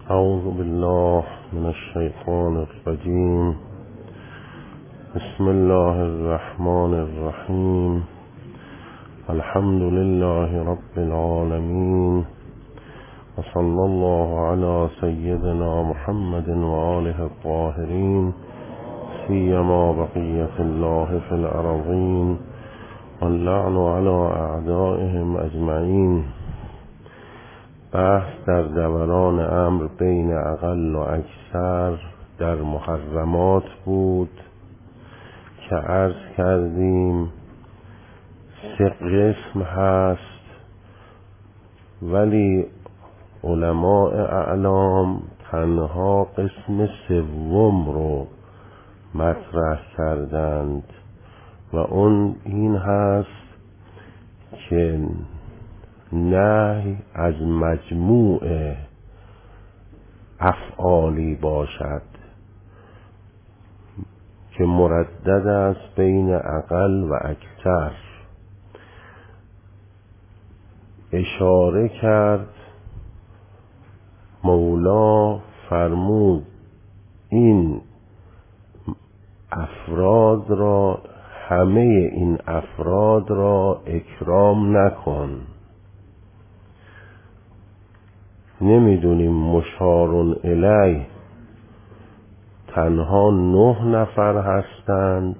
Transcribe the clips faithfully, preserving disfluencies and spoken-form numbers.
أعوذ بالله من الشيطان الرجيم. بسم الله الرحمن الرحيم. الحمد لله رب العالمين، وصلى الله على سيدنا محمد وآله الطاهرين، سيما بقية الله في الأرضين، واللعن على أعدائهم أجمعين. بحث در دوران امر بین اقل و اکثر در محرمات بود که عرض کردیم سه قسم هست، ولی علماء اعلام تنها قسم سوم رو مطرح کردند و اون این هست که نهی از مجموع افعالی باشد که مردد است بین اقل و اکثر. اشاره کرد مولا فرمود این افراد را، همه این افراد را اکرام نکن. نمیدونیم مشارون الیه تنها نه نفر هستند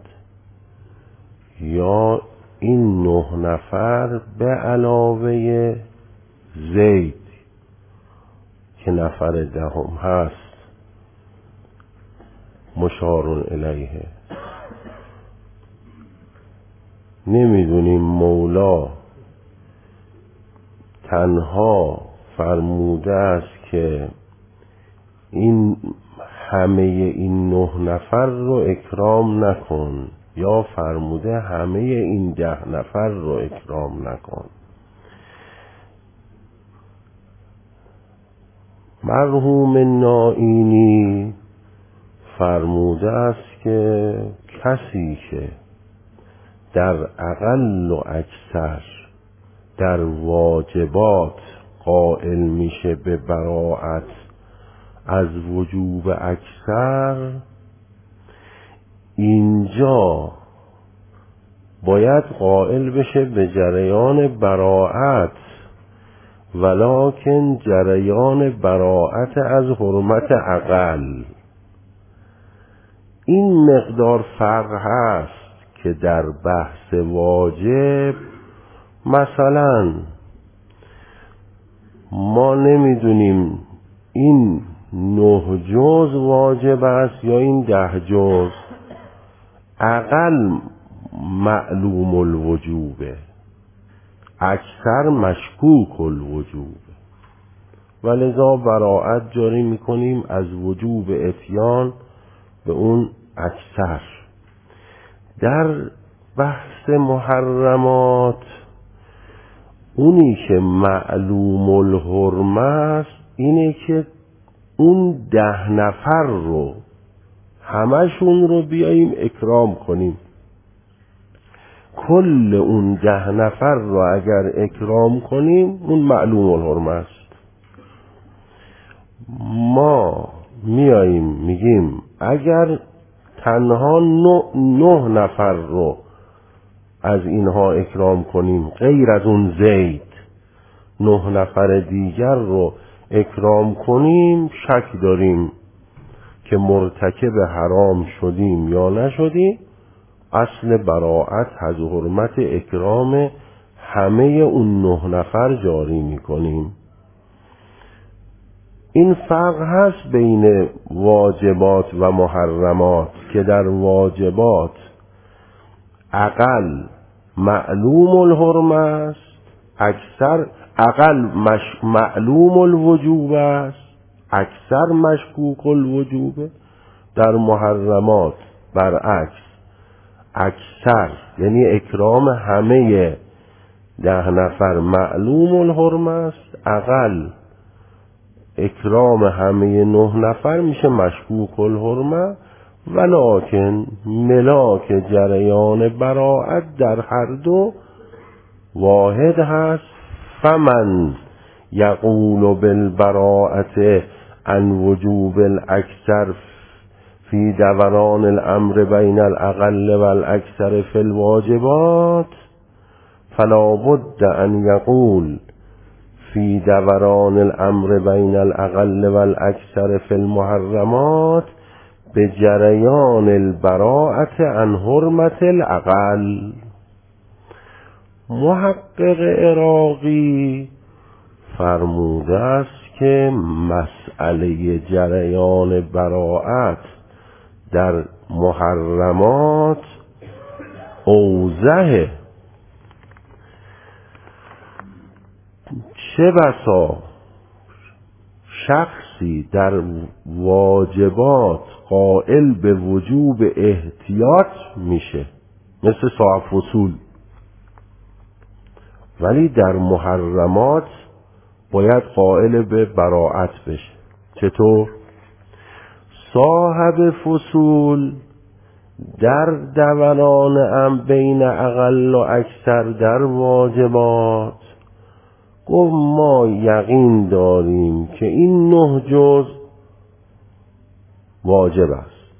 یا این نه نفر به علاوه زید که نفر دهم هست مشارون الیه. نمیدونیم مولا تنها فرموده است که این همه این نه نفر رو اکرام نکن یا فرموده همه این ده نفر رو اکرام نکن. مرحوم نائینی فرموده است که کسی که در اقل و اکثر در واجبات قائل میشه به براءت از وجوب اکثر، اینجا باید قائل بشه به جریان براءت، ولکن جریان براءت از حرمت اقل. این مقدار فرق هست که در بحث واجب مثلا ما نمیدونیم این نه جز واجب است یا این ده جز. اقل معلوم الوجوبه، اکثر مشکوک الوجوبه، ولذا براءت جاری میکنیم از وجوب اتیان به اون اکثر. در بحث محرمات اونی که معلوم الحرمه است اینه که اون ده نفر رو همشون رو بیاییم اکرام کنیم. کل اون ده نفر رو اگر اکرام کنیم اون معلوم الحرمه است. ما میاییم میگیم اگر تنها نه, نه نفر رو از اینها اکرام کنیم غیر از اون زید، نه نفر دیگر رو اکرام کنیم، شک داریم که مرتکب حرام شدیم یا نشدیم. اصل براءت از حرمت اکرام همه اون نه نفر جاری میکنیم. این فرق هست بین واجبات و محرمات که در واجبات اقل معلوم الحرمه است، اکثر اقل مش معلوم الوجوب است، اکثر مشکوک الوجوبه. در محرمات برعکس، اکثر یعنی اکرام همه ده نفر معلوم الحرمه است، اقل اکرام همه نه نفر میشه مشکوک الحرمه، ولکن ملاک جریان براءت در هر دو واحد هست. فمن یقول بالبراءت عن وجوب الاکثر فی دوران الامر بین الاقل و الاکثر فی الواجبات فلا بد ان یقول فی دوران الامر بین الاقل و الاکثر فی المحرمات بجریان البراءة عن حرمت الاقل. محقق عراقی فرموده است که مسئله جریان براءت در محرمات اوضحه. چه بسا شخصی در واجبات قائل به وجوب احتیاط میشه مثل صاحب فصول، ولی در محرمات باید قائل به براءت بشه. چطور؟ صاحب فصول در دوران ام بین اقل و اکثر در واجبات گفت ما یقین داریم که این نه جز واجب است،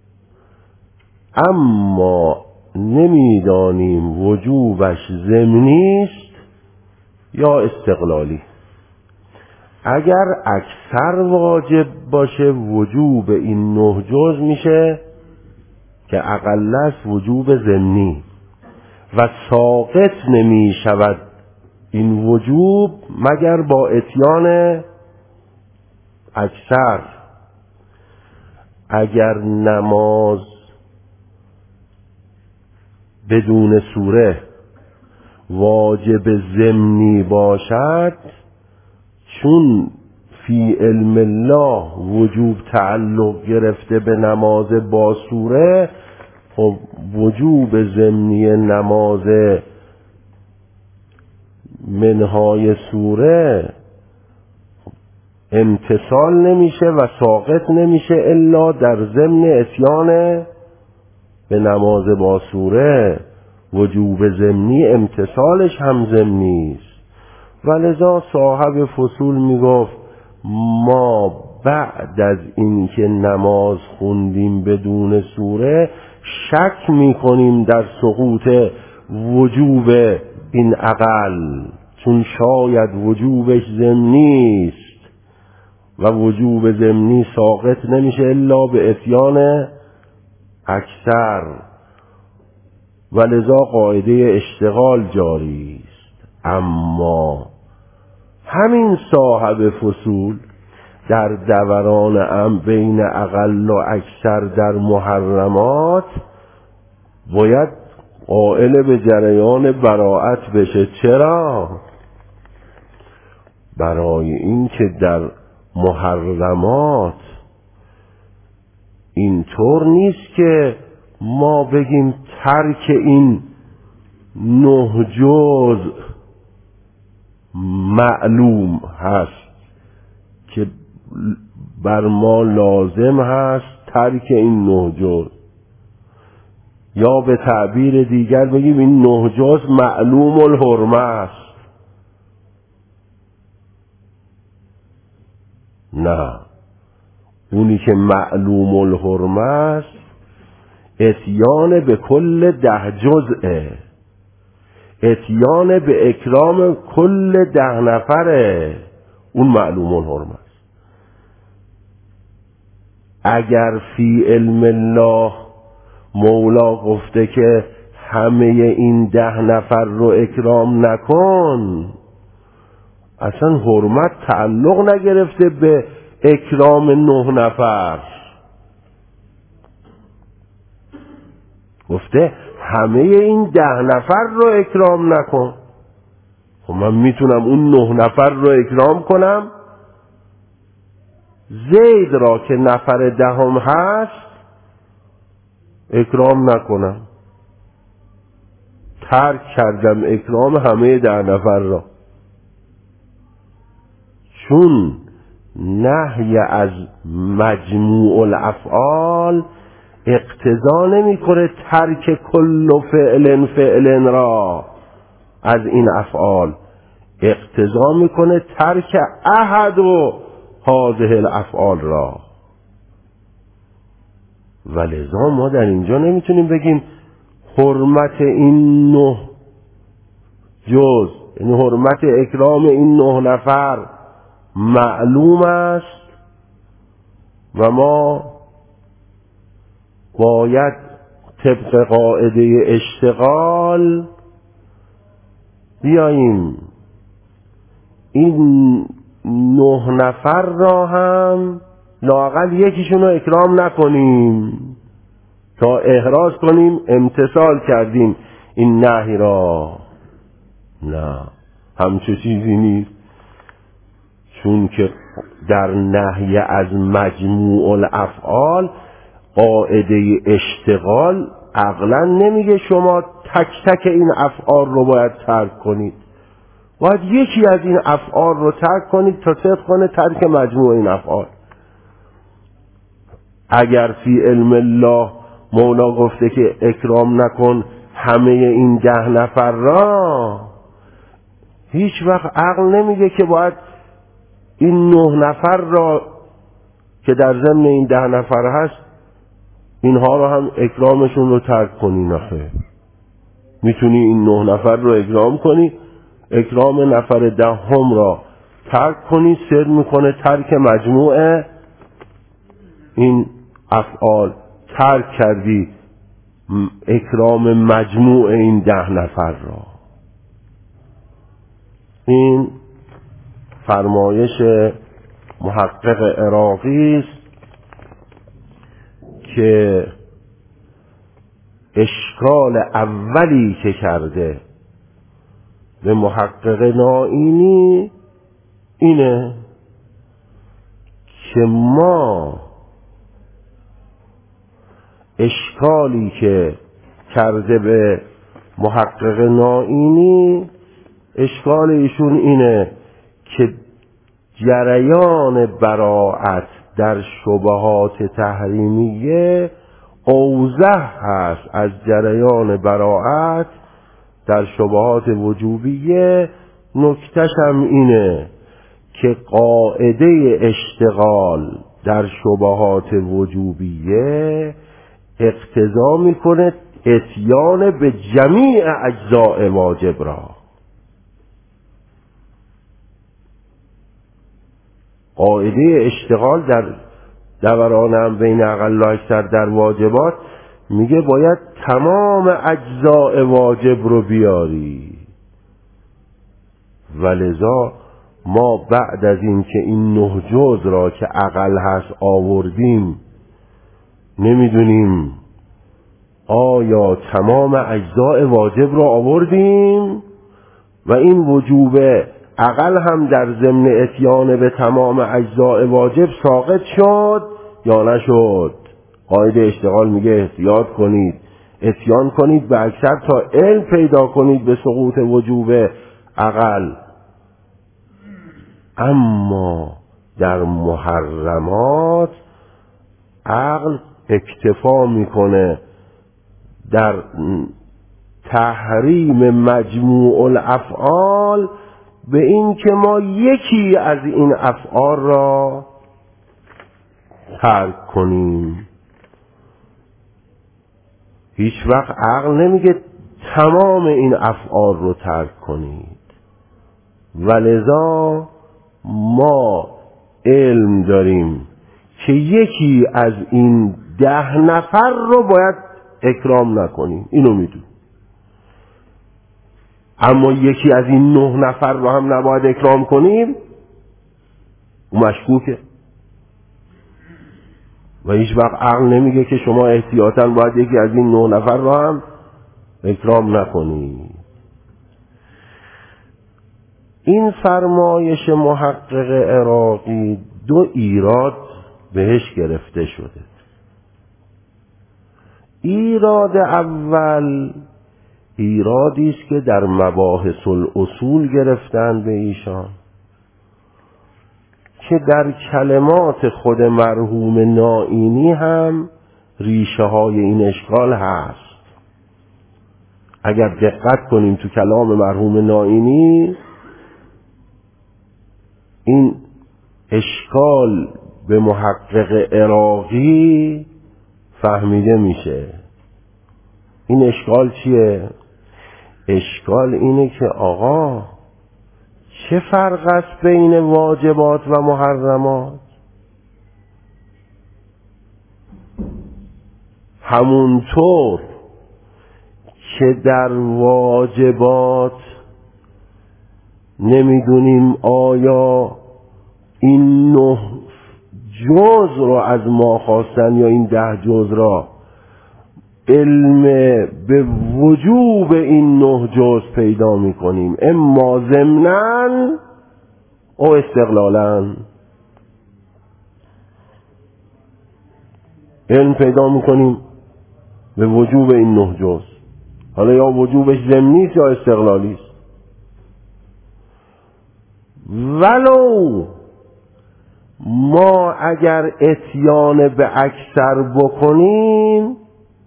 اما نمیدانیم وجوبش ضمنی است یا استقلالی. اگر اکثر واجب باشه وجوب این نه جز میشه که اقل است وجوب ضمنی و ساقط نمی شود این وجوب مگر با اتیان اکثر. اگر نماز بدون سوره واجب ضمنی باشد، چون فی علم الله وجوب تعلق گرفته به نماز با سوره، خب وجوب ضمنی نماز منهای سوره امتصال نمیشه و ساقط نمیشه الا در ضمن اتیان به نماز با سوره. وجوب ضمنی امتصالش هم ضمنی است. ولذا صاحب فصول میگفت ما بعد از اینکه نماز خوندیم بدون سوره شک میکنیم در سقوط وجوب این اقل، چون شاید وجوبش ضمنی است و وجوب ضمنی ساقط نمیشه الا به اتیان اکثر. ولذا قاعده اشتغال جاری است. اما همین صاحب فصول در دوران ام بین اقل و اکثر در محرمات باید قائل به جریان براءت بشه. چرا؟ برای این که در محرمات اینطور نیست که ما بگیم ترک این نه جز معلوم هست که بر ما لازم هست ترک این نه جز، یا به تعبیر دیگر بگیم این نه جز معلوم الحرمه است. نه، اونی که معلوم الحرمه است اتیان به کل ده جزءه، اتیان به اکرام کل ده نفره، اون معلوم الحرمه است. اگر فی علم الله مولا گفته که همه این ده نفر رو اکرام نکن، اصلا حرمت تعلق نگرفته به اکرام نه نفر، گفته همه این ده نفر رو اکرام نکن. خب من میتونم اون نه نفر رو اکرام کنم، زید را که نفر دهم هست اکرام نکنم، ترک کردم اکرام همه ده نفر را. چون نهی از مجموع الافعال اقتضا نمی کنه ترک کل فعل فعل را از این افعال، اقتضا میکنه ترک احد و هذه الافعال را. ولذا ما در اینجا نمیتونیم بگیم حرمت این نه جز، یعنی حرمت اکرام این نه نفر معلوم است و ما باید طبق قاعده اشتغال بیاییم این نه نفر را هم لااقل یکیشون رو اکرام نکنیم تا احراز کنیم امتثال کردیم این نهی را. نه، همچه چیزی نیست، چون که در نهی از مجموع الافعال قاعده اشتغال عقلا نمیگه شما تک تک این افعال رو باید ترک کنید، باید یکی از این افعال رو ترک کنید تا صدق کنه ترک مجموع این افعال. اگر فی علم الله مولا گفته که اکرام نکن همه این ده نفر را، هیچ وقت عقل نمیگه که باید این نه نفر را که در ضمن این ده نفر هست اینها رو هم اکرامشون رو ترک کنی. نخیر، میتونی این نه نفر رو اکرام کنی، اکرام نفر دهم را ترک کنی، صدق میکنه ترک مجموع این افعال، ترک کردی اکرام مجموع این ده نفر را. این فرمایش محقق عراقی است که اشکال اولی که کرده به محقق نائینی اینه که ما اشکالی که کرده به محقق نائینی، اشکال ایشون اینه که جریان براءت در شبهات تحریمیه اوضح هست از جریان براءت در شبهات وجوبیه. نکتش هم اینه که قاعده اشتغال در شبهات وجوبیه اقتضا میکنه اتیان به جمیع اجزاء واجب را. قاعده اشتغال در دوران هم بین اقل و اکثر در واجبات میگه باید تمام اجزاء واجب رو بیاری. ولذا ما بعد از این که این نه جز را که اقل هست آوردیم، نمیدونیم آیا تمام اجزاء واجب را آوردیم و این وجوب اقل هم در ضمن اتیان به تمام اجزاء واجب ساقط شد یا نشد. قاعده اشتغال میگه احتیاط کنید، اتیان کنید به اکثر تا علم پیدا کنید به سقوط وجوب اقل. اما در محرمات عقل اکتفا میکنه در تحریم مجموع الافعال به این که ما یکی از این افعال را ترک کنیم. هیچ وقت عقل نمیگه تمام این افعال رو ترک کنید. ولذا ما علم داریم که یکی از این ده نفر رو باید اکرام نکنیم، اینو میدونیم. اما یکی از این نه نفر رو هم نباید اکرام کنیم، اون مشکوکه. و هیچ وقت عقل نمیگه که شما احتیاطاً باید یکی از این نه نفر رو هم اکرام نکنید. این فرمایش محقق عراقی دو ایراد بهش گرفته شده. ایراد اول ایرادی است که در مباحث الاصول گرفتن به ایشان که در کلمات خود مرحوم نائینی هم ریشه های این اشکال هست. اگر دقت کنیم تو کلام مرحوم نائینی این اشکال به محقق عراقی فهمیده میشه. این اشکال چیه؟ اشکال اینه که آقا چه فرق است بین واجبات و محرمات؟ همونطور که در واجبات نمیدونیم آیا این نه جز رو از ما خواستن یا این ده جز را، علم به وجوب این نه جز پیدا میکنیم، اما ضمناً او استقلالاً. علم پیدا میکنیم به وجوب این نه جز، حالا یا وجوبش ضمنی است یا استقلالی است. ولو ما اگر اتیان به اکثر بکنیم،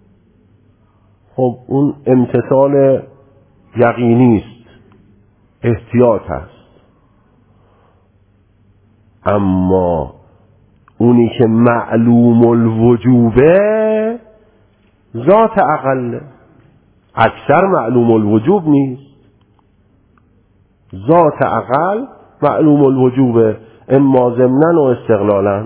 خب اون امتثال یقینی است، احتیاط هست. اما اونی که معلوم الوجوبه ذات اقل، اکثر معلوم الوجوب نیست، ذات اقل معلوم الوجوبه، اما ضمناً و استقلالاً.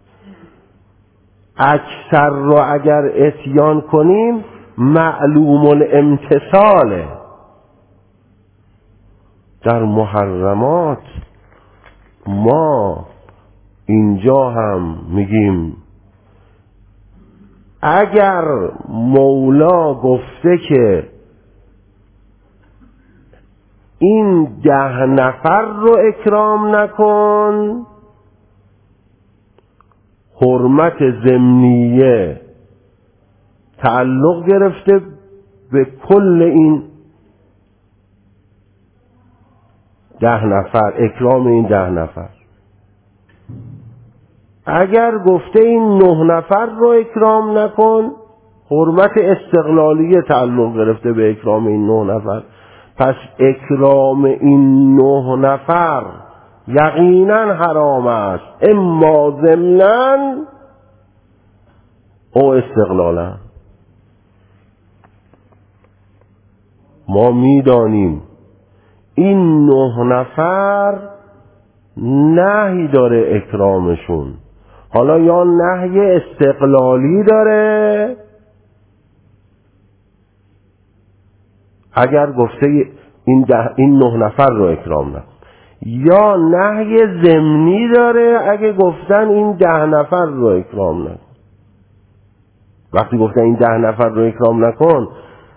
اکثر رو اگر اتیان کنیم معلوم الامتثاله. در محرمات ما اینجا هم میگیم اگر مولا گفته که این ده نفر رو اکرام نکن، حرمت ضمنیه تعلق گرفته به کل این ده نفر، اکرام این ده نفر. اگر گفته این نه نفر رو اکرام نکن، حرمت استقلالیه تعلق گرفته به اکرام این نه نفر. پس اکرام این نه نفر یقینا حرام است، اما ضمناً او استقلالا. ما میدانیم این نه نفر نهی داره اکرامشون، حالا یا نهی استقلالی داره، اگر گفته این, ده این نه نفر رو اکرام نکن، یا نهی ضمنی داره اگه گفتن این ده نفر رو اکرام نکن. وقتی گفتن این ده نفر رو اکرام نکن،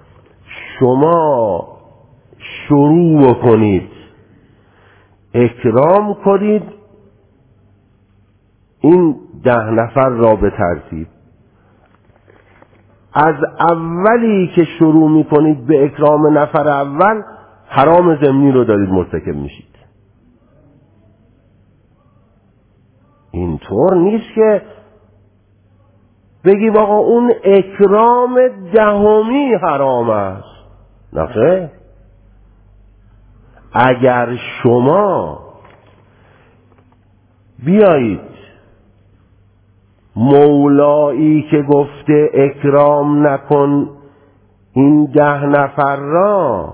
شما شروع کنید اکرام کنید این ده نفر را به ترتیب. از اولی که شروع میکنید به اکرام نفر اول، حرام ضمنی رو دارید مرتکب میشید. اینطور نیست که بگیم آقا اون اکرام دهمی حرام است. نه، اگر شما بیایید مولایی که گفته اکرام نکن این ده نفر را،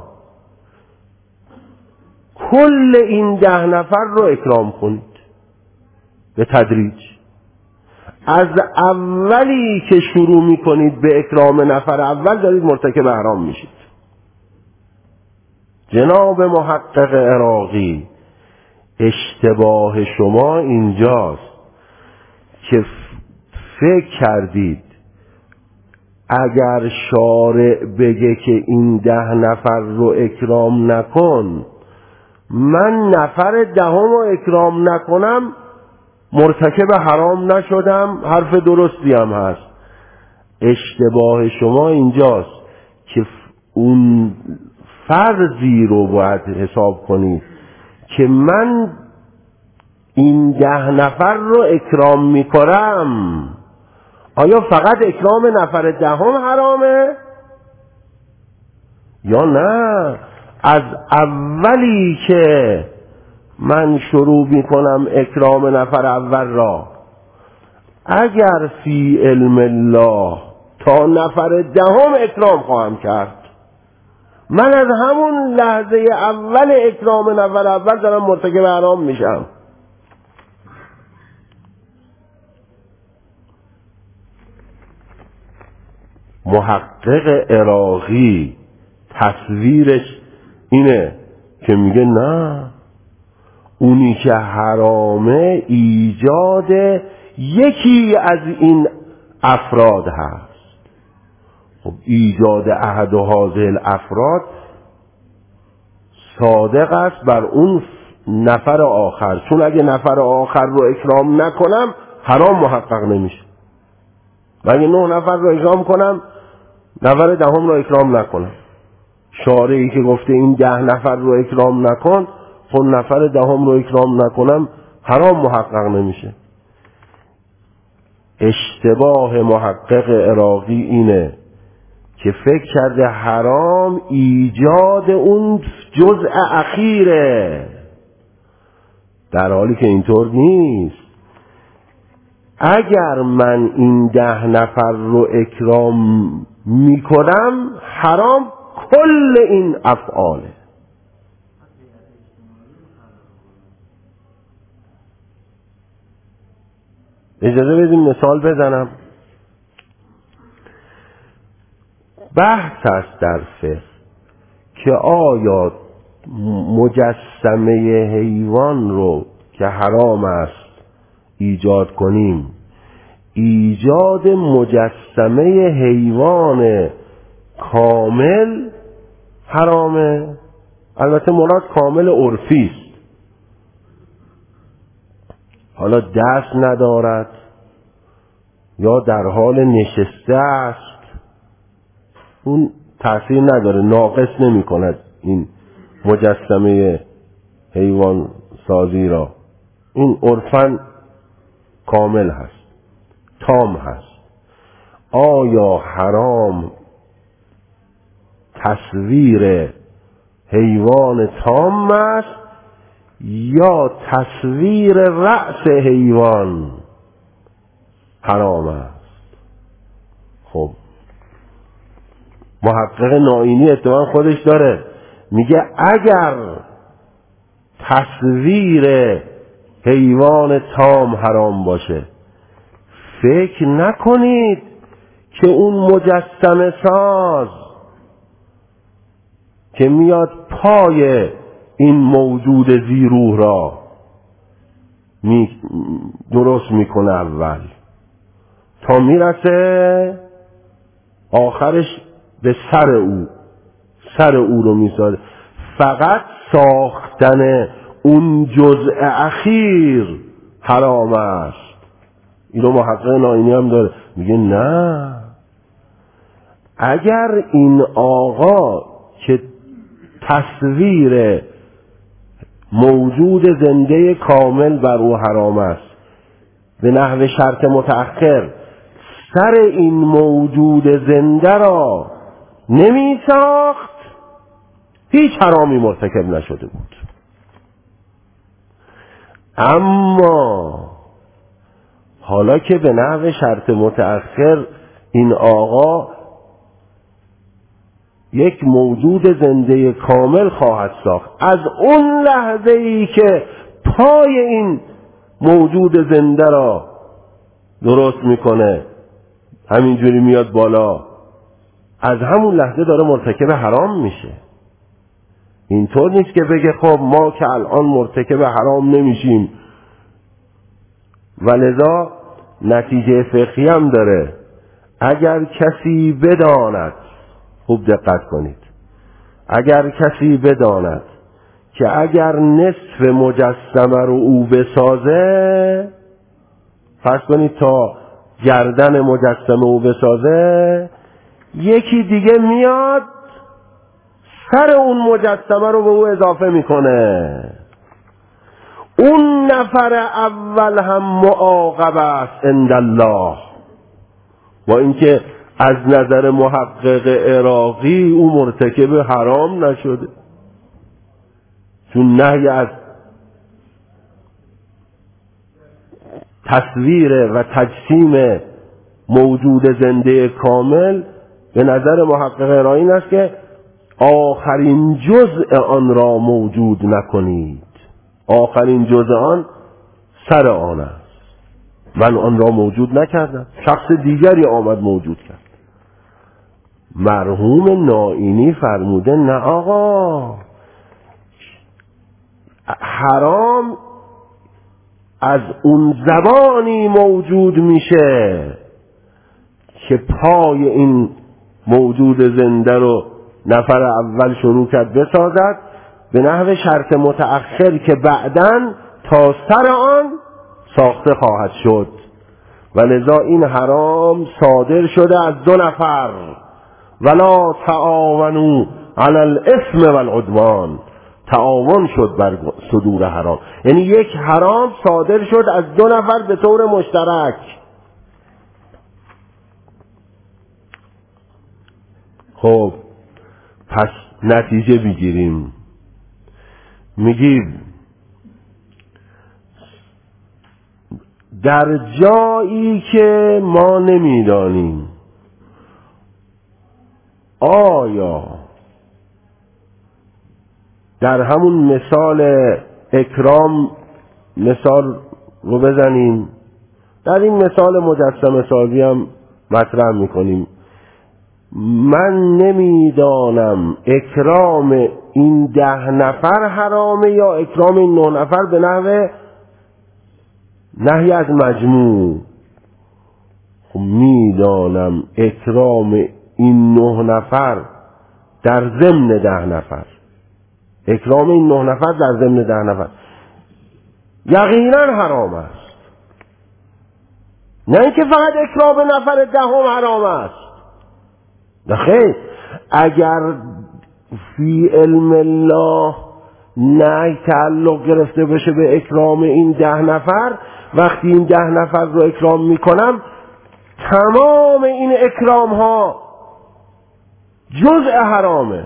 کل این ده نفر رو اکرام کنید به تدریج. از اولی که شروع میکنید به اکرام نفر اول دارید مرتکب حرام میشید. جناب محقق عراقی، اشتباه شما اینجاست که فکر کردید اگر شارع بگه که این ده نفر رو اکرام نکن، من نفر دهم رو اکرام نکنم مرتکب حرام نشدم، حرف درستی هم هست. اشتباه شما اینجاست که اون فرضی رو باید حساب کنید که من این ده نفر رو اکرام میکنم، آیا فقط اکرام نفر دهم حرامه یا نه؟ از اولی که من شروع میکنم اکرام نفر اول را، اگر فی علم الله تا نفر دهم اکرام خواهم کرد، من از همون لحظه اول اکرام نفر اول دارم مرتکب حرام میشم. محقق عراقی تصویرش اینه که میگه نه، اونی که حرامه ایجاد یکی از این افراد هست. خب ایجاد احد و هذه الافراد صادق است بر اون نفر آخر، چون اگه نفر آخر رو اکرام نکنم حرام محقق نمیشه. و اگه نه نفر رو اکرام کنم نفر دهم رو اکرام نکنم، شارعی که گفته این ده نفر رو اکرام نکن، خب نفر دهم رو اکرام نکنم حرام محقق نمیشه. اشتباه محقق عراقی اینه که فکر کرده حرام ایجاد اون جزء اخیره، در حالی که اینطور نیست. اگر من این ده نفر رو اکرام میکنم حرام کل این افعاله. اجازه بدیم مثال بزنم. بحث است در فقه که آیا مجسمه حیوان رو که حرام است ایجاد کنیم، ایجاد مجسمه حیوان کامل حرامه؟ البته مراد کامل عرفی است، حالا دست ندارد یا در حال نشسته است، اون تأثیر نداره، ناقص نمی کند این مجسمه حیوان سازی را. این عرفاً کامل هست، تام هست. آیا حرام تصویر حیوان تام است یا تصویر رأس حیوان حرام است؟ خب محقق نائینی اتفاقا خودش داره میگه اگر تصویر حیوان تام حرام باشه، فکر نکنید که اون مجسمه ساز که میاد پای این موجود زیروح را می درست میکنه اول تا میرسه آخرش به سر او، سر او رو میسازه. فقط ساختن اون جزء اخیر حرام است. اینو محقق نائینی هم داره، میگه نه، اگر این آقا که تصویر موجود زنده کامل بر او حرام است، به نحو شرط متأخر سر این موجود زنده را نمی ساخت، هیچ حرامی مرتکب نشده بود. اما حالا که به نحو شرط متأخر این آقا یک موجود زنده کامل خواهد ساخت، از اون لحظه ای که پای این موجود زنده را درست میکنه همینجوری میاد بالا، از همون لحظه داره مرتکب حرام میشه. اینطور نیست که بگه خب ما که الان مرتکب حرام نمیشیم. ولذا نتیجه فقهی هم داره، اگر کسی بداند، خوب دقت کنید، اگر کسی بداند که اگر نصف مجسمه رو او بسازه، فرض کنید تا گردن مجسمه او بسازه، یکی دیگه میاد سر اون مجسمه رو به او اضافه میکنه، اون نفر اول هم معاقب است عند الله. با اینکه از نظر محقق عراقی او مرتکب حرام نشده، چون نهی از تصویر و تجسیم موجود زنده کامل به نظر محقق ارائه این است که آخرین جزء آن را موجود نکنید. آخرین جزء آن سر آن است. من آن را موجود نکردم، شخص دیگری آمد موجود کرد. مرحوم نائینی فرموده نه آقا، حرام از اون زبانی موجود میشه که پای این موجود زنده رو نفر اول شروع کرد بسازد به نحو شرط متأخر که بعداً تا سر آن ساخته خواهد شد و لذا این حرام صادر شده از دو نفر. ولا تعاونوا علی الاثم والعدوان، تعاون شد بر صدور حرام، یعنی یک حرام صادر شد از دو نفر به طور مشترک. خب پس نتیجه بگیریم، میگیم در جایی که ما نمیدانیم آیا در همون مثال اکرام مثال رو بزنیم، در این مثال مجسمه سازی هم مطرح میکنیم، من نمیدانم اکرام این ده نفر حرامه یا اکرام این نه نفر به نحو نهی از مجموع. خب میدانم اکرام این نه نفر در ضمن ده نفر، اکرام این نه نفر در ضمن ده نفر یقینا حرام است، نه اینکه فقط اکرام نفر دهم حرام است. نه خیر، اگر فی علم الله نه تعلق گرفته بشه به اکرام این ده نفر، وقتی این ده نفر رو اکرام میکنم تمام این اکرام ها جزء حرامه،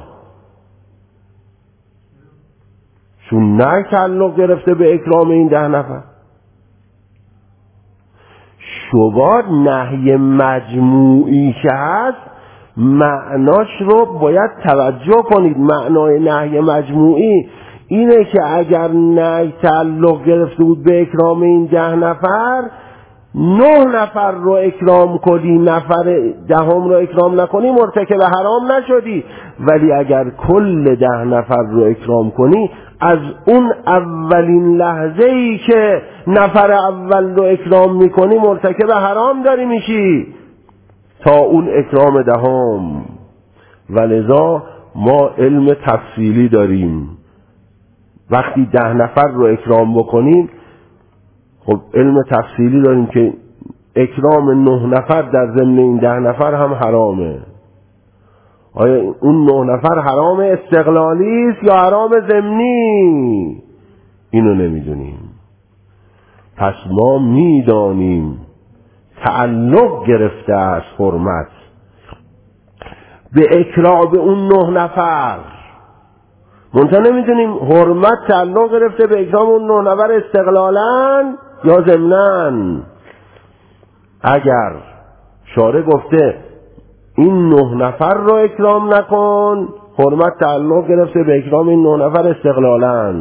چون نه تعلق گرفته به اکرام این ده نفر. شباد نهی مجموعی که هست معناش رو باید توجه کنید. معنای نهی مجموعی اینه که اگر نهی تعلق گرفته بود به اکرام این ده نفر، نه نفر رو اکرام کنی نفر دهم رو اکرام نکنی مرتکب حرام نشدی، ولی اگر کل ده نفر رو اکرام کنی از اون اولین لحظه ای که نفر اول رو اکرام میکنی مرتکب حرام داری میشی تا اون اکرام دهم. ولذا ما علم تفصیلی داریم، وقتی ده نفر رو اکرام بکنیم خب علم تفصیلی داریم که اکرام نه نفر در ضمن این ده نفر هم حرامه. آیا اون نه نفر حرام استقلالی است یا حرام ضمنی؟ اینو نمیدونیم. پس ما میدانیم تعلق گرفته از حرمت به اکرام اون نه نفر، منتها نمیدونیم حرمت تعلق گرفته به اکرام اون نه نفر استقلالاً یا ضمناً. اگر شارع گفته این نه نفر رو اکرام نکن، حرمت تعلق گرفته به اکرام این نه نفر استقلالاً.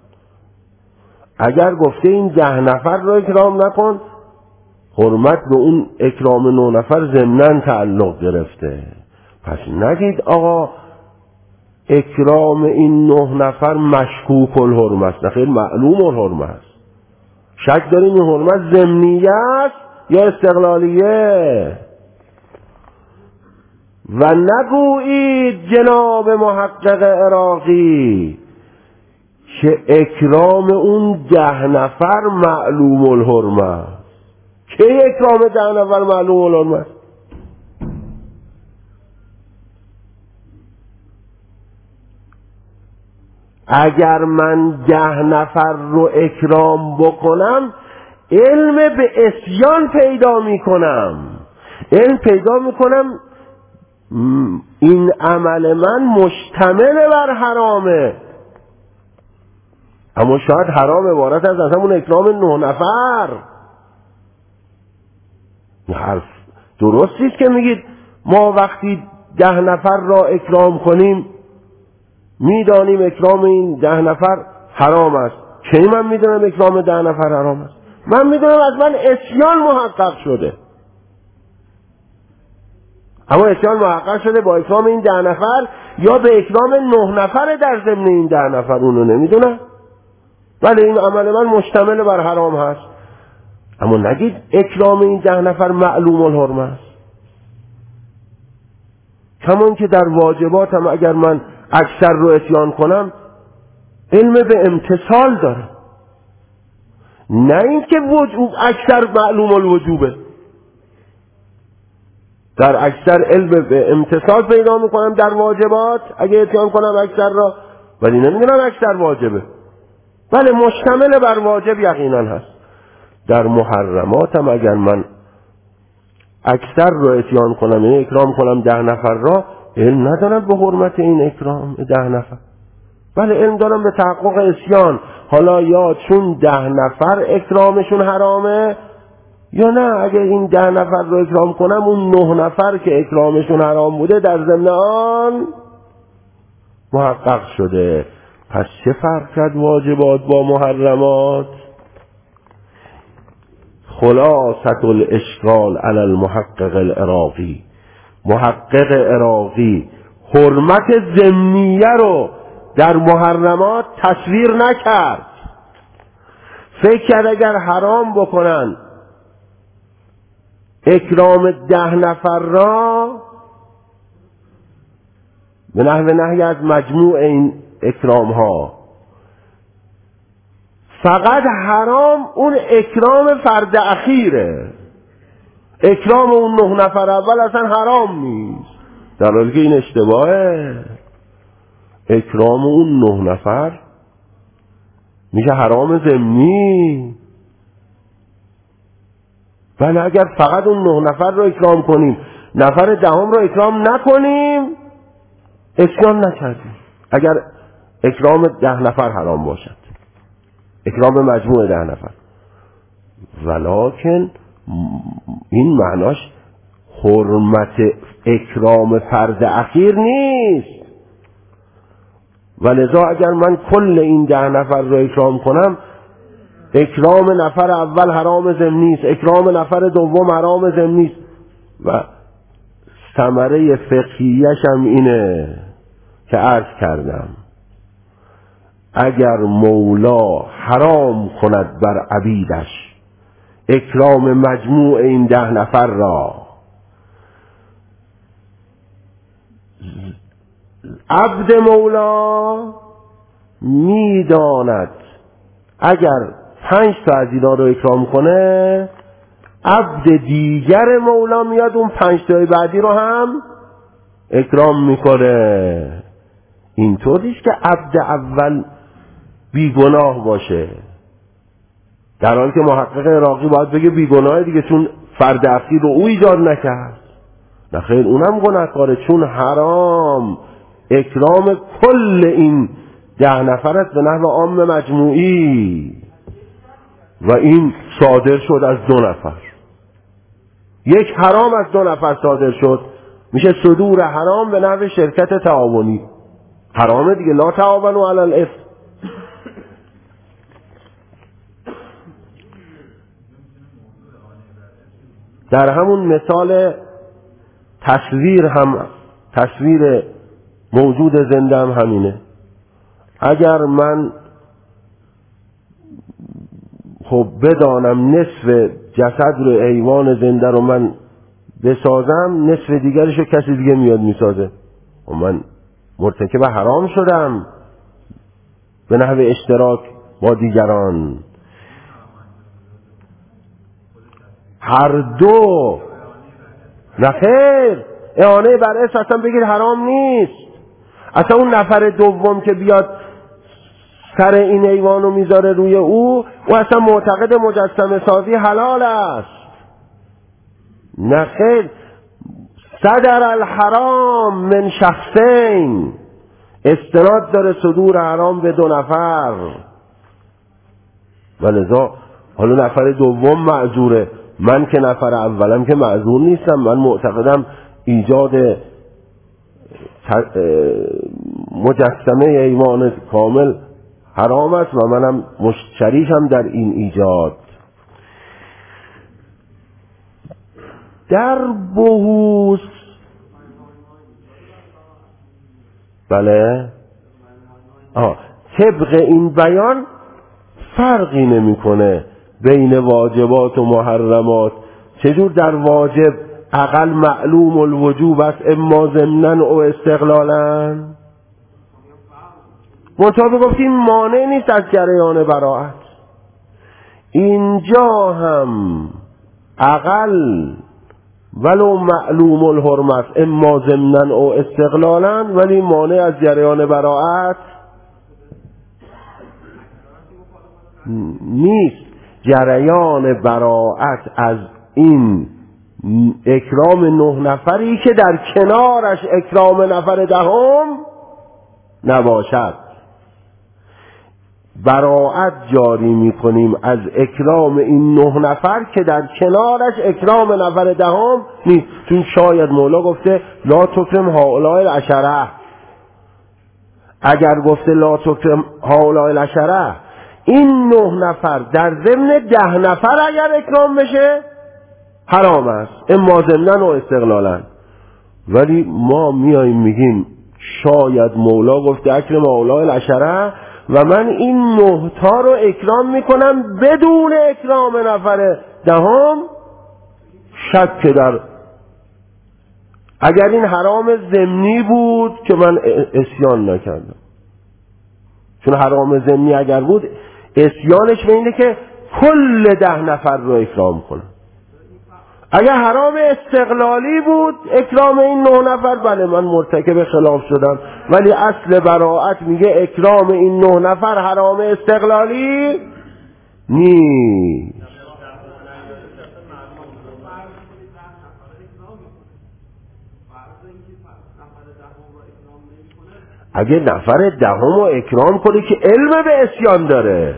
اگر گفته این ده نفر رو اکرام نکن، حرمت به اون اکرام نه نفر ضمناً تعلق گرفته. پس نگید آقا اکرام این نه نفر مشکوک الحرمت است. نخیر، معلوم الحرمت است. شک داریم این حرمت ضمنیه است یا استقلالیه. و نگویید جناب محقق عراقی که اکرام اون ده نفر معلوم الحرمت. که اکرام ده نفر معلوم الحرمت؟ اگر من ده نفر رو اکرام بکنم علم به عصیان پیدا میکنم، علم پیدا میکنم این عمل من مشتمل بر حرامه، اما شاید حرام عبارت از از همون اکرام نه نفر. حرف درستیست که میگید ما وقتی ده نفر را اکرام کنیم میدانیم اکرام این ده نفر حرام است. کی من میدونم اکرام ده نفر حرام است؟ من میدونم از من اسیان محقق شده. اما اسیان محقق شده با اکرام این ده نفر یا به اکرام نه نفر در ضمن این ده نفر، اونو نمیدونم. ولی این عمل من مشتمل بر حرام هست. اما نگید اکرام این ده نفر معلوم الحرمه است. کمان که در واجباتم اگر من اکثر رو اتیان کنم علم به امتصال داره، نه این که وجوب اکثر معلوم الوجوبه. در اکثر علم به امتصال پیدا میکنم در واجبات اگه اتیان کنم اکثر را، ولی نمیدونم اکثر واجبه. بله مشتمل بر واجب یقینا هست. در محرماتم اگر من اکثر را اتیان کنم، یعنی اکرام کنم ده نفر را، علم ندارم به حرمت این اکرام ده نفر، بله علم دارم به تحقق اسیان. حالا یا چون ده نفر اکرامشون حرامه یا نه اگر این ده نفر رو اکرام کنم اون نه نفر که اکرامشون حرام بوده در ضمن آن محقق شده. پس چه فرق کرد واجبات با محرمات؟ خلاصة الاشکال علی المحقق العراقی، محقق عراقی حرمت ضمنیه رو در محرمات تصویر نکرد. فکر کرد اگر حرام بکنن اکرام ده نفر را به نحو نهی از مجموع این اکرام ها، فقط حرام اون اکرام فرد اخیره، اکرام اون نه نفر اول اصلا حرام نیست، در حالی که این اشتباهه. اکرام اون نه نفر میشه حرام ضمنی. بله اگر فقط اون نه نفر رو اکرام کنیم نفر دهم رو اکرام نکنیم اسیان نکردیم. اگر اکرام ده نفر حرام باشد، اکرام مجموع ده نفر، ولکن این معناش حرمت اکرام فرد اخیر نیست. ولذا اگر من کل این ده نفر رو اکرام کنم اکرام نفر اول حرام ضمنی است، اکرام نفر دوم حرام ضمنی است. و ثمره فقهیش هم اینه که عرض کردم اگر مولا حرام کند بر عبیدش اکرام مجموع این ده نفر را، عبد مولا میداند اگر پنج تا از اینا رو اکرام کنه عبد دیگر مولا میاد اون پنج تای بعدی رو هم اکرام میکنه. اینطوریست که عبد اول بیگناه باشه، در حالی که محقق عراقی باید بگه بیگناه دیگه چون فرد اخیر رو او ایجاد نکرد. نه خیر، اونم گناهکاره چون حرام اکرام کل این ده نفر است به نحو عام مجموعی و این صادر شد از دو نفر. یک حرام از دو نفر صادر شد میشه صدور حرام به نحو شرکت تعاونی. حرامه دیگه، لا تعاونوا علی الاثم. در همون مثال تصویر هم، تصویر موجود زنده هم همینه. اگر من خب بدانم نصف جسد رو حیوان زنده رو من بسازم نصف دیگرش رو کسی دیگه میاد میسازه و من مرتکب حرام شدم به نحو اشتراک با دیگران. هر دو نه خیر، اعانه بر اسم اصلا بگیر حرام نیست. اصلا اون نفر دوم که بیاد سر این حیوانو میذاره روی او و اصلا معتقد مجسمه سازی حلال است. نه خیر، صدر الحرام من شخصین، استناد داره صدور حرام به دو نفر، ولذا حالا نفر دوم معذوره من که نفر اولم که معذور نیستم. من معتقدم ایجاد مجسمه ایمان کامل حرام است و منم مشتریکم در این ایجاد. در بحوث بله آه. طبق این بیان فرقی نمیکنه بین واجبات و محرمات. چجور در واجب اقل معلوم الوجوب است اما ضمناً و استقلالاً، منطقه گفتیم مانع نیست از جریان براءت. اینجا هم اقل ولو معلوم الحرمت اما ضمناً و استقلالاً، ولی مانع از جریان براءت نیست. جریان براءت از این اکرام نه نفری که در کنارش اکرام نفر دهم نباشد. براءت جاری میکنیم از اکرام این نه نفر که در کنارش اکرام نفر دهم نیست. چون شاید مولا گفته لا تکرم هؤلاء العشره، اگر گفته لا تکرم هؤلاء العشره این نه نفر در ضمن ده نفر اگر اکرام بشه حرام است اما ضمناً و استقلالاً. ولی ما میاییم میگیم شاید مولا گفته اکرم هؤلاء العشره و من این نه تا رو اکرام میکنم بدون اکرام نفر دهم، شک در اگر این حرام ضمنی بود که من عصیان نکردم. چون حرام ضمنی اگر بود عصیانش به اینه که کل ده نفر رو اکرام کنم. اگر حرام استقلالی بود اکرام این نه نفر بله من مرتکب خلاف شدم، ولی اصل براءت میگه اکرام این نه نفر حرام استقلالی نیست. اگه نفر دهم رو اکرام کنی که علم به عصیان داره.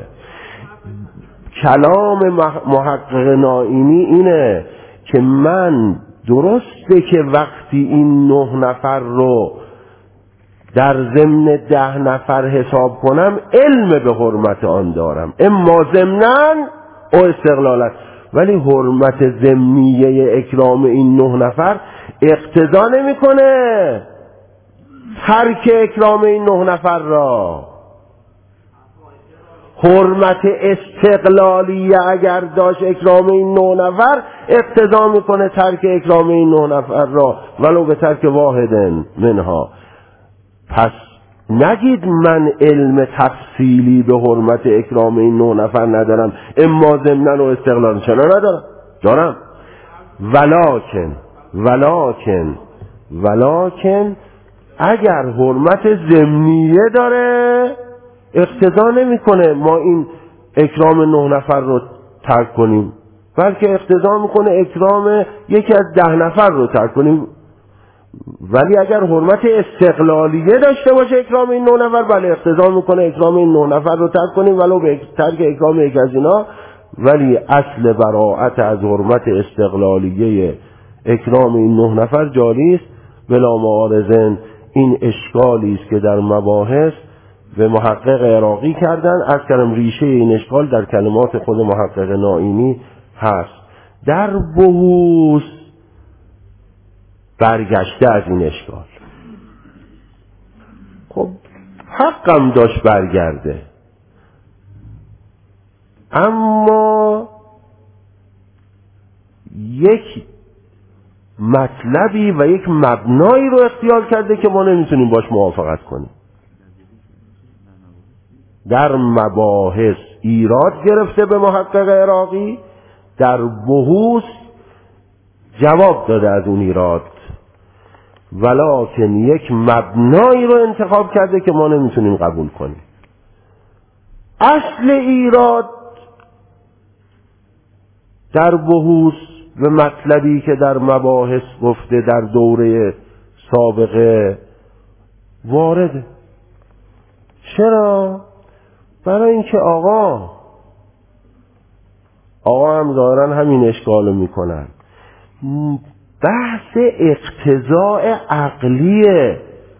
کلام محقق نائینی اینه که من درسته که وقتی این نه نفر رو در ضمن ده نفر حساب کنم علم به حرمت آن دارم اما ضمناً و استقلالا، ولی حرمت ضمنیه اکرام این نه نفر اقتضا نمیکنه ترک اکرام این نه نفر را. حرمت استقلالیه اگر داشت اکرام این نه نفر اقتضا میکنه ترک اکرام این نه نفر را ولو به ترک واحدن منها. پس نگید من علم تفصیلی به حرمت اکرام این نه نفر ندارم اما ضمناً و استقلالا. چرا ندارم؟ دارم. ولکن ولکن ولکن اگر حرمت ضمنیه داره اقتضا نمیکنه ما این اکرام نه نفر رو ترک کنیم، بلکه اقتضا میکنه اکرام یکی از ده نفر رو ترک کنیم. ولی اگر حرمت استقلالیه داشته باشه اکرام این نه نفر بله اقتضا میکنه اکرام این نه نفر رو ترک کنیم ولو به ترک اکرام یک از اینا. ولی اصل براءت از حرمت استقلالیه اکرام این نه نفر جاری است بلا معارضن. این اشکالی است که در مباحث به محقق عراقی کردن. از کلم ریشه این اشکال در کلمات خود محقق نائینی هست. در بحوث برگشته از این اشکال. خب حقم داشت برگرده، اما یک مطلبی و یک مبنایی رو اختیار کرده که ما نمیتونیم باش موافقت کنیم. در مباحث ایراد گرفته به محقق عراقی، در بحوث جواب داده از اون ایراد، ولکن یک مبنایی رو انتخاب کرده که ما نمیتونیم قبول کنیم. اصل ایراد در بحوث به مطلبی که در مباحث گفته در دوره سابقه وارده. چرا؟ برای اینکه آقا آقا هم ظاهرا همین اشکالو میکنن. بحث اقتضاء عقلیه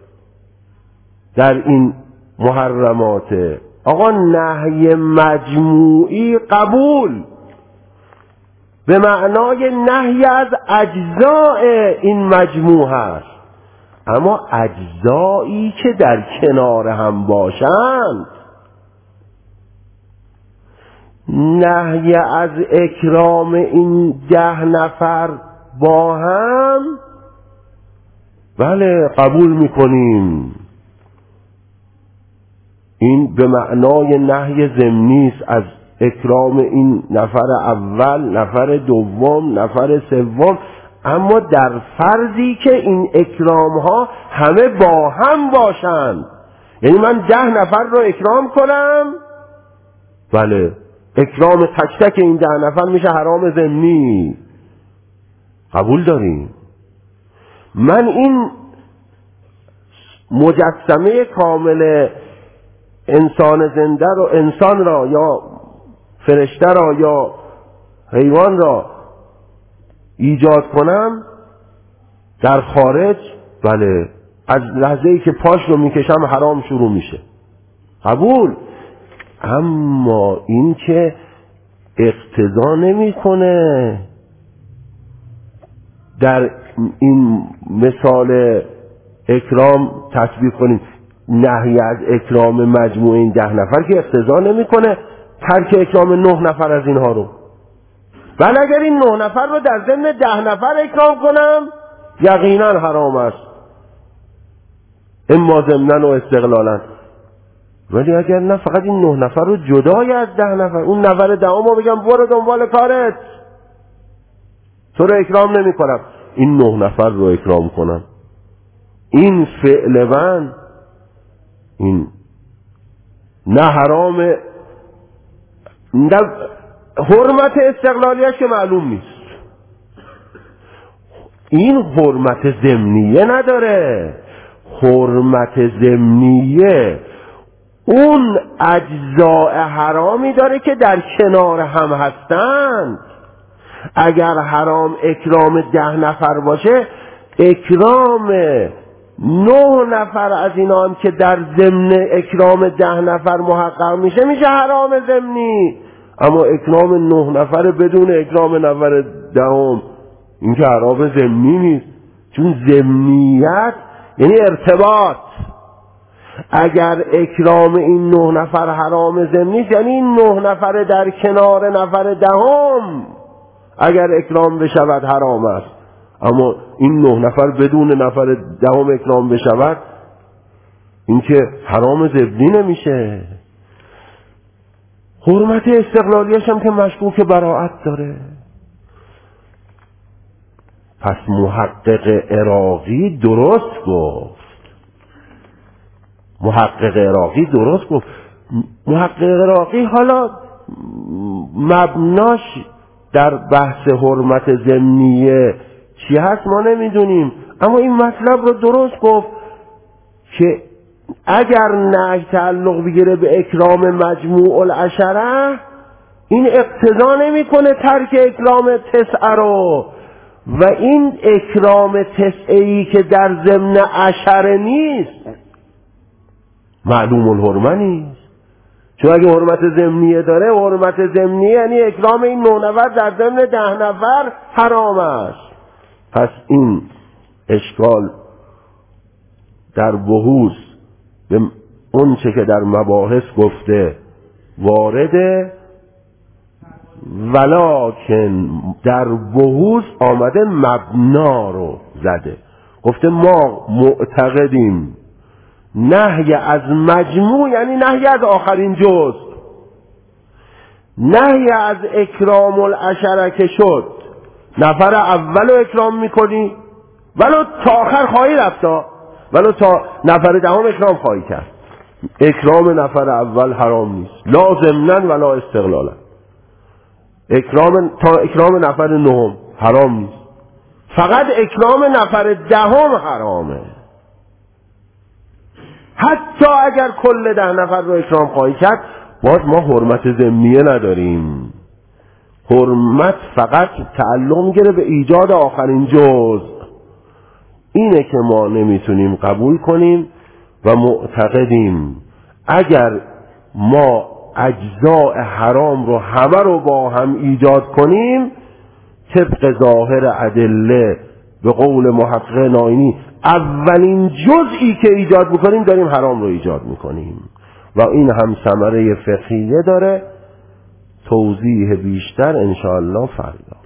در این محرماته. آقا نهی مجموعی قبول به معنای نهی از اجزاء این مجموع هست، اما اجزایی که در کنار هم باشند، نهی از اکرام این ده نفر با هم بله قبول میکنیم. این به معنای نهی ضمنی است از اکرام این نفر اول، نفر دوم، نفر سوم، اما در فرضی که این اکرام ها همه با هم باشند. یعنی من ده نفر رو اکرام کنم، بله اکرام تک تک این ده نفر میشه حرام ضمنی، قبول داریم. من این مجسمه کامل انسان زنده رو، انسان را یا فرشته را یا حیوان را ایجاد کنم در خارج، بله از لحظه ای که پاش رو میکشم حرام شروع میشه، قبول. اما این که اقتضا نمیکنه در این مثال اکرام تطبیق کنیم نهی از اکرام مجموع این ده نفر، که اقتضا نمیکنه ترک اکرام نه نفر از اینها رو. ولی اگر این نه نفر رو در ضمن ده نفر اکرام کنم یقینا حرام است، اما ضمنا و استقلالا. ولی اگر نه فقط این نه نفر رو جدای از ده نفر، اون نفر دهم رو بگم برو دنبال کارت، تو رو اکرام نمی کنم، این نه نفر رو اکرام کنم، این فعل من این نه حرام، نه حرمت استقلالیش که معلوم نیست، این حرمت ضمنیه نداره. حرمت ضمنیه اون اجزاء حرامی داره که در کنار هم هستند. اگر حرام اکرام ده نفر باشه، اکرام نه نفر از اینا هم که در ضمن اکرام ده نفر محقق میشه میشه حرام ضمنی. اما اکرام نه نفر بدون اکرام نفر دهم این که حرام ضمنی نیست، چون ضمنیت یعنی ارتباط. اگر اکرام این نه نفر حرام ضمنی است، یعنی این نه نفر در کنار نفر دهم اگر اکرام بشود حرام است، اما این نه نفر بدون نفر دهم اکرام بشود این که حرام ضمنی نمیشه. حرمت استقلالیش هم که مشکوک براءت داره. پس محقق عراقی درست گفت، محقق عراقی درست گفت. محقق عراقی حالا مبناش در بحث حرمت ضمنیه چی هست ما نمیدونیم، اما این مطلب رو درست گفت که اگر نهی تعلق بگیره به اکرام مجموع العشره، این اقتضا نمیکنه ترک اکرام تسعه رو، و این اکرام تسعه‌ای که در ضمن عشره نیست معلوم الحرمه نیست. چون اگه حرمت ضمنیه داره، حرمت ضمنیه یعنی اکرام این نه نفر در ضمن ده نفر حرام است. پس این اشکال در بحوث به اون چه که در مباحث گفته وارده، ولکن در بحوث آمده مبنا رو زده، گفته ما معتقدیم نهی از مجموع یعنی نهی از آخرین جز، نهی از اکرام العشره که شد نفر اول رو اکرام میکنی ولو تا آخر خواهی رفتا، ولو تا نفر دهم اکرام خواهی کرد، اکرام نفر اول حرام نیست لا ضمناً ولا استقلالا، اکرام تا اکرام نفر نهم حرام نیست، فقط اکرام نفر دهم حرامه. حتی اگر کل ده نفر رو اکرام خواهی کرد باز ما حرمت ضمنیه نداریم. حرمت فقط تعلق میگیره به ایجاد آخرین جزء. اینه که ما نمیتونیم قبول کنیم و معتقدیم اگر ما اجزاء حرام رو همه رو با هم ایجاد کنیم طبق ظاهر ادله به قول محقق ناینی اولین جزئی که ایجاد میکنیم داریم حرام رو ایجاد میکنیم و این هم ثمره فقهیه داره. توضیح بیشتر انشاءالله فردا.